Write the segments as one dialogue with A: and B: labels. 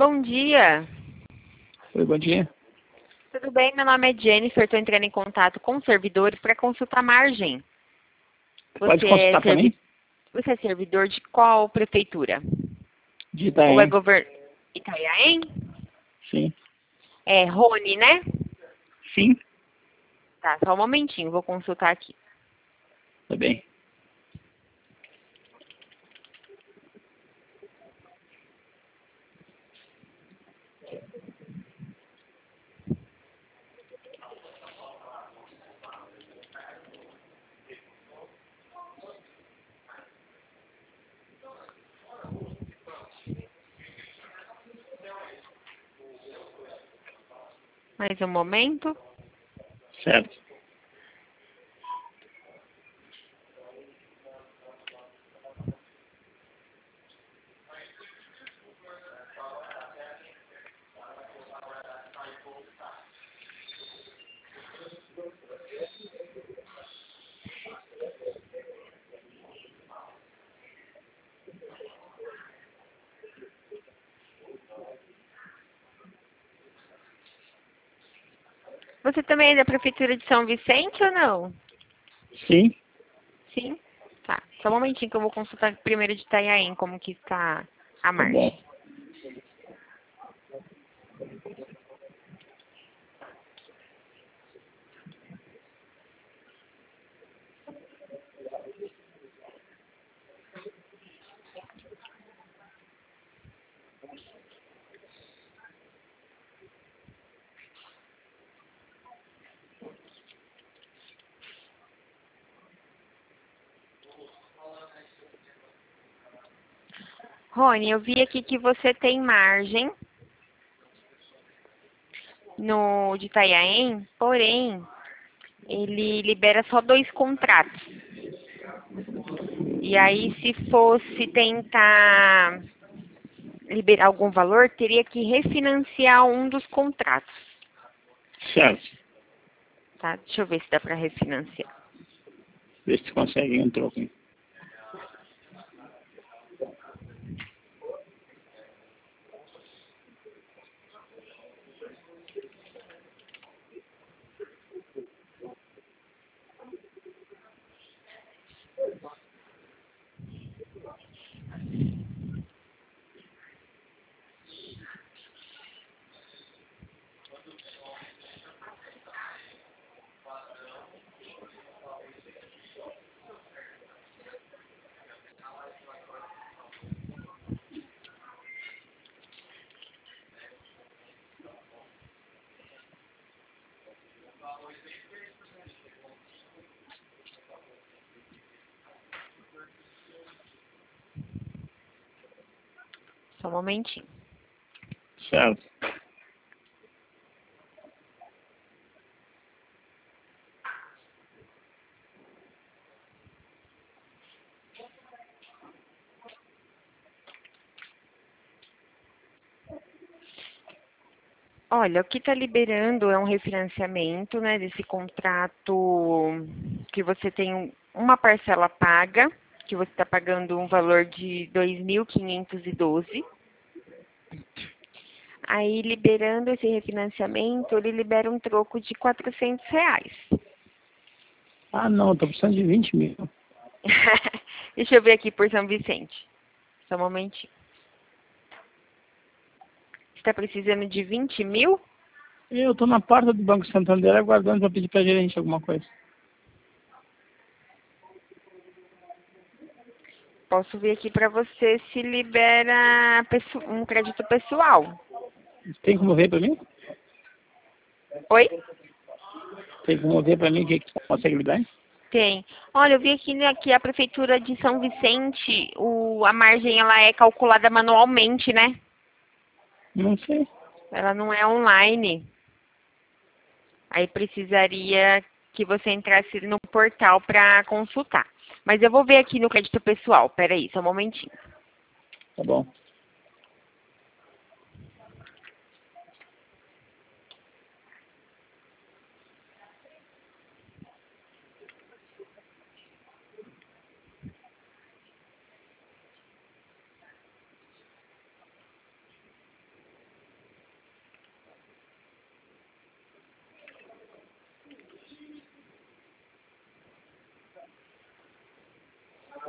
A: Bom dia.
B: Oi, bom dia.
A: Tudo bem? Meu nome é Jennifer. Estou entrando em contato com os servidores para consultar margem.
B: Pode consultar para mim?
A: Você é servidor de qual prefeitura?
B: De
A: Ou é
B: Itaém.
A: Itanhaém?
B: Sim.
A: É Rony, né?
B: Sim.
A: Tá, só um momentinho. Vou consultar aqui.
B: Tá bem.
A: Mais um momento.
B: Certo.
A: Você também é da prefeitura de São Vicente ou não?
B: Sim.
A: Sim? Tá. Só um momentinho que eu vou consultar primeiro de Itanhaém, como que está a
B: Tá bom.
A: margem. Rony, eu vi aqui que você tem margem no de Itanhaém, porém, ele libera só 2 contratos. E aí, se fosse tentar liberar algum valor, teria que refinanciar um dos contratos,
B: Certo.
A: tá? Deixa eu ver se dá para refinanciar.
B: Vê se consegue um troco.
A: Só um momentinho.
B: Certo.
A: Olha, o que está liberando é um refinanciamento, né, desse contrato que você tem uma parcela paga, que você está pagando um valor de 2.512. Aí, liberando esse refinanciamento, ele libera um troco de R$ 400.
B: Ah, não. Tô precisando de 20 mil.
A: Deixa eu ver aqui por São Vicente. Só um momentinho. Você está precisando de 20 mil?
B: Eu tô na porta do Banco Santander aguardando para pedir pra gerente alguma coisa.
A: Posso ver aqui para você se libera um crédito pessoal.
B: Tem como ver para mim?
A: Oi?
B: Tem como ver para mim o que você consegue me dar?
A: Tem. Olha, eu vi aqui, né, que a prefeitura de São Vicente, a margem ela é calculada manualmente, né?
B: Não sei.
A: Ela não é online. Aí precisaria que você entrasse no portal para consultar. Mas eu vou ver aqui no crédito pessoal. Peraí, só um momentinho.
B: Tá bom.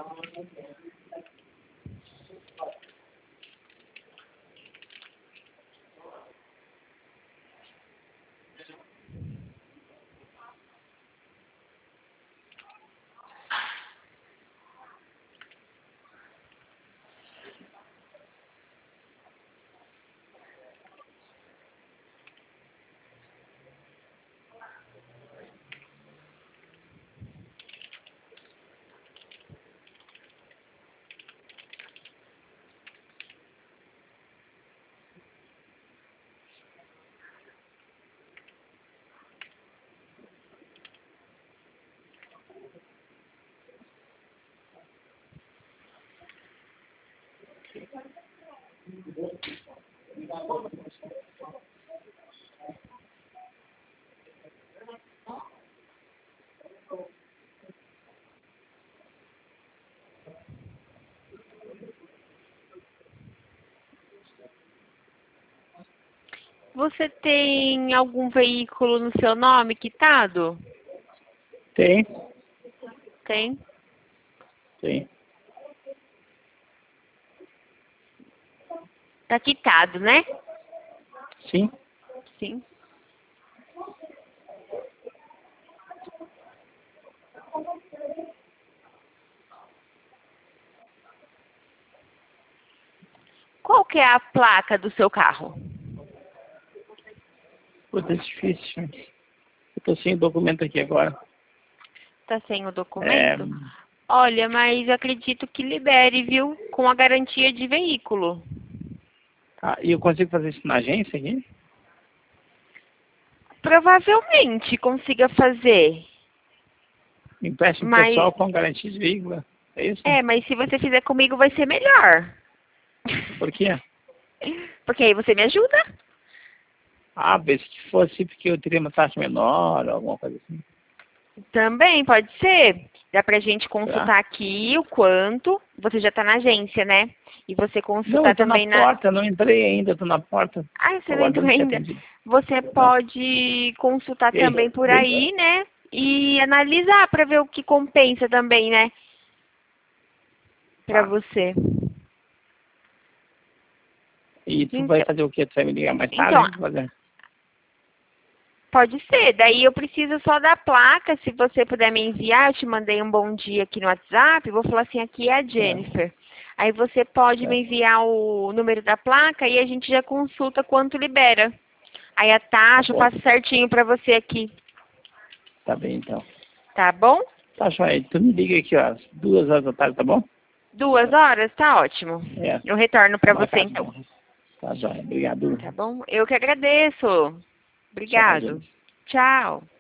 A: Você tem algum veículo no seu nome quitado?
B: Tem,
A: Tem?
B: tem.
A: Tá quitado, né?
B: Sim.
A: Sim. Qual que é a placa do seu carro?
B: Puta, é difícil. Eu tô sem documento aqui agora.
A: Tá sem o
B: É,
A: documento? Olha, mas acredito que libere, viu? Com a garantia de veículo.
B: e eu consigo fazer isso na agência aqui?
A: Provavelmente consiga fazer.
B: Empréstimo
A: Mas,
B: pessoal com garantia de veículo. É isso?
A: mas se você fizer comigo vai ser melhor.
B: Por quê?
A: Porque aí você me ajuda.
B: Ah, pensei que fosse porque eu teria uma taxa menor ou alguma coisa assim.
A: Também pode ser. Dá pra gente
B: Tá?
A: consultar aqui o quanto. Você já tá na agência, né? E você
B: Não,
A: consultar
B: eu tô na
A: também na.
B: porta, não entrei ainda, tô na porta.
A: Ah, você
B: Tô
A: não entrou
B: aguardando ser
A: ainda.
B: atendido.
A: Você
B: Não.
A: pode consultar
B: E aí?
A: também por aí, né? E analisar pra ver o que compensa também, né? Pra
B: Tá.
A: você.
B: E tu vai
A: Então,
B: fazer o quê? Tu vai me ligar mais
A: então,
B: tarde? Fazer?
A: pode ser. Daí eu preciso só da placa. Se você puder me enviar, eu te mandei um bom dia aqui no WhatsApp. Vou falar assim, aqui é a Jennifer. Aí você pode me enviar o número da placa e a gente já consulta quanto libera. Aí a taxa eu
B: Tá bom.
A: faço certinho pra você aqui.
B: Tá bem, então.
A: Tá bom?
B: Tá, joia. Tu me liga aqui, ó, às 2 horas da tarde, tá bom?
A: 2 horas? Tá ótimo.
B: É.
A: Eu retorno pra
B: Tá
A: você
B: marcado,
A: então.
B: então. Tá, joia. Obrigado.
A: Tá bom? Eu que agradeço.
B: Tchau,
A: Obrigado.
B: gente.
A: Tchau.